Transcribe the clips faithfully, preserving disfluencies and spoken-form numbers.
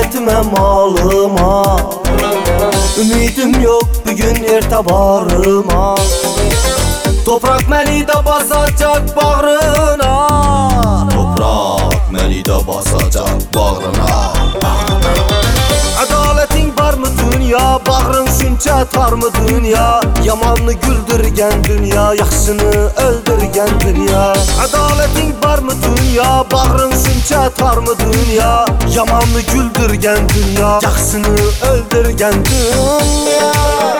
etmem malıma. Ümidim yok bugün erte barıma. Toprak məni də basacak bağrına. Toprak məni də basacak bağrına. Ədaletin varmı dünya, bağrın süncə tarmı dünya. Yamanını güldürgən dünya, yaxşını öldürgən dünya. Ədaletin varmı dünya, bağrın süncə tarmı dünya. Yamanını güldürgən dünya, yaxşını öldürgən dünya.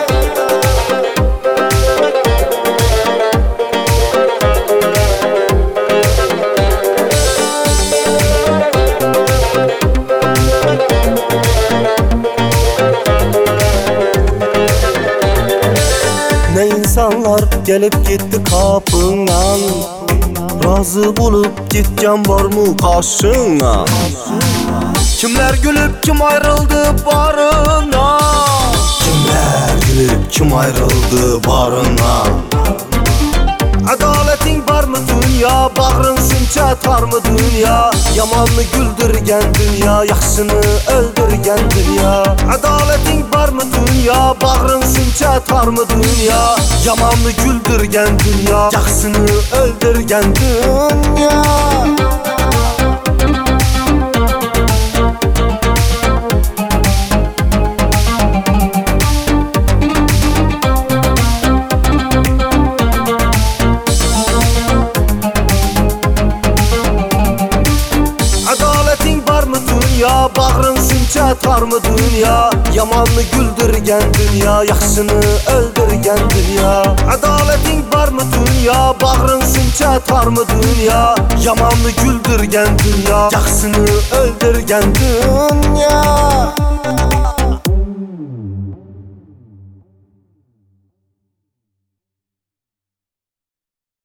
Ne insanlar gelip gitti kapından, razı bulup gitken var mı karşına? Kimler gülüp kim ayrıldı barına? Kimler gülüp kim ayrıldı barına? Adaletin var mı dünya, bağrın süncə tarmı dünya. Yamanını güldürgən dünya, yaxşını öldürgən dünya. Adaletin var mı dünya, bağrın süncə tarmı dünya. Yamanını güldürgən dünya, yaxşını öldürgən dünya. Ya bağrın süncə tarmı dünya. Yamanını güldürgən dünya, yaxşını öldürgən dünya. Ədaletin varmı dünya, bağrın süncə tarmı dünya. Yamanını güldürgən dünya, yaxşını öldürgən dünya.